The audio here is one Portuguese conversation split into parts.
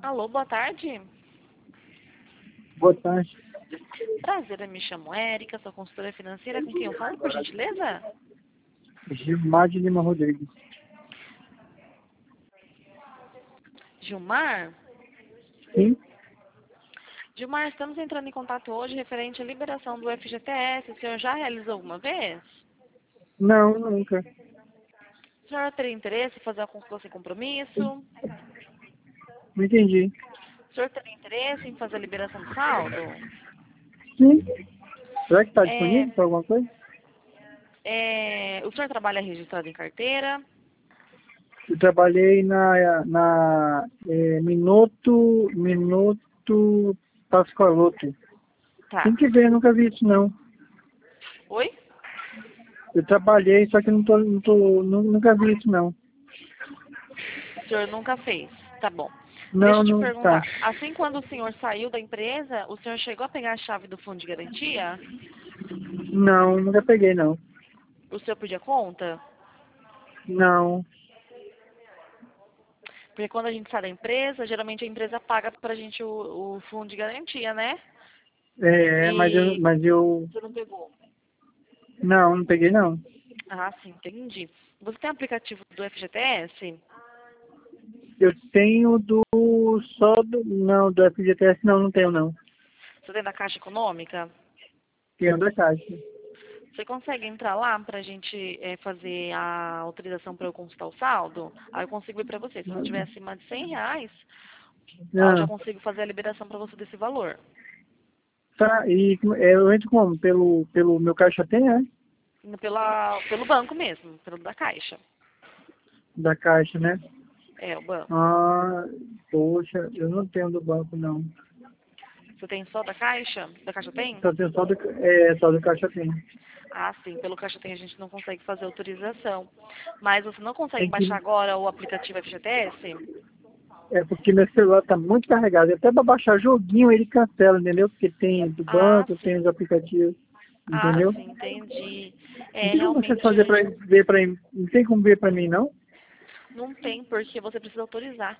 Alô, boa tarde. Boa tarde. Prazer, eu me chamo Érica, sou consultora financeira. Com quem eu falo, por gentileza? Gilmar de Lima Rodrigues. Gilmar? Sim? Gilmar, estamos entrando em contato hoje referente à liberação do FGTS. O senhor já realizou alguma vez? Não, nunca. O senhor teria interesse em fazer uma consulta sem compromisso? Não entendi. O senhor teria interesse em fazer a liberação do saldo? Sim? Será que está É, disponível para alguma coisa? o senhor trabalha registrado em carteira? Eu trabalhei na Minuto Pascoaloto. Tá. Tem que ver, nunca vi isso não. Oi? Eu trabalhei, só que nunca vi isso não. O senhor nunca fez. Tá bom. Deixa Não, eu te não, tá. perguntar. Assim, quando o senhor saiu da empresa, o senhor chegou a pegar a chave do fundo de garantia? Não, nunca peguei não. O senhor pedia conta? Não. Porque quando a gente sai da empresa, geralmente a empresa paga pra gente o fundo de garantia, né? Mas eu, E mas eu, você não pegou. não peguei não. Ah, sim, entendi. Você tem aplicativo do FGTS? Eu tenho do FGTS não tenho não. Você tem da Caixa Econômica? Tenho da Caixa. Você consegue entrar lá pra gente fazer a autorização para eu consultar o saldo? Aí eu consigo ir pra você. Se não tiver acima de R$ 100, eu já Ah, consigo fazer a liberação pra você desse valor. tá, e eu entro como? Pelo meu Caixa tem, né? Pelo banco mesmo, pelo da Caixa. Da Caixa, né? É, o banco. Ah, poxa, eu não tenho do banco não. Você tem só da Caixa? Da Caixa tem? Só tenho só do Caixa tem. Ah, sim. Pelo Caixa Tem a gente não consegue fazer autorização. Mas você não consegue Tem baixar que, agora o aplicativo FGTS? porque meu celular tá muito carregado. Até pra baixar joguinho ele cancela, entendeu? Porque tem do Ah, banco, tem sim. os aplicativos, Ah, entendeu? sim, entendi. Não É, tem como você realmente fazer ver pra mim, não tem como ver pra mim não? não tem, porque você precisa autorizar.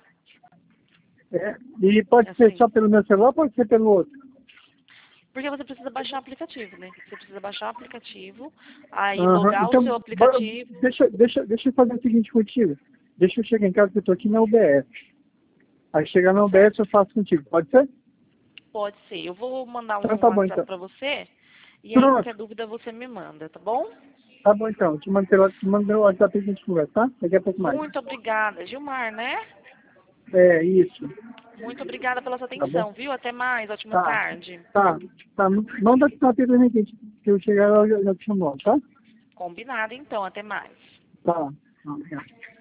E pode ser Assim. só pelo meu celular ou pode ser pelo outro? Porque você precisa baixar o aplicativo, né? Você precisa baixar o aplicativo, aí Aham. logar o Então, seu aplicativo. deixa eu fazer o seguinte contigo. Deixa eu chegar em casa que eu tô aqui na UBS. Aí chegar na UBS Certo. eu faço contigo, pode ser? Pode ser. Eu vou mandar Então um tá bom WhatsApp então. pra você, e aí Pronto, qualquer dúvida você me manda, tá bom? tá bom então. Te mando meu WhatsApp e a gente conversa, tá? Daqui a pouco mais. Muito obrigada. Gilmar, né? É, isso. Muito obrigada pela sua Tá bom? atenção, viu? Até mais. Ótima Tá. tarde. Tá. Manda o WhatsApp pra mim que eu chegar eu já te chamo, tá? Combinado, então. Até mais. Tá. Obrigado.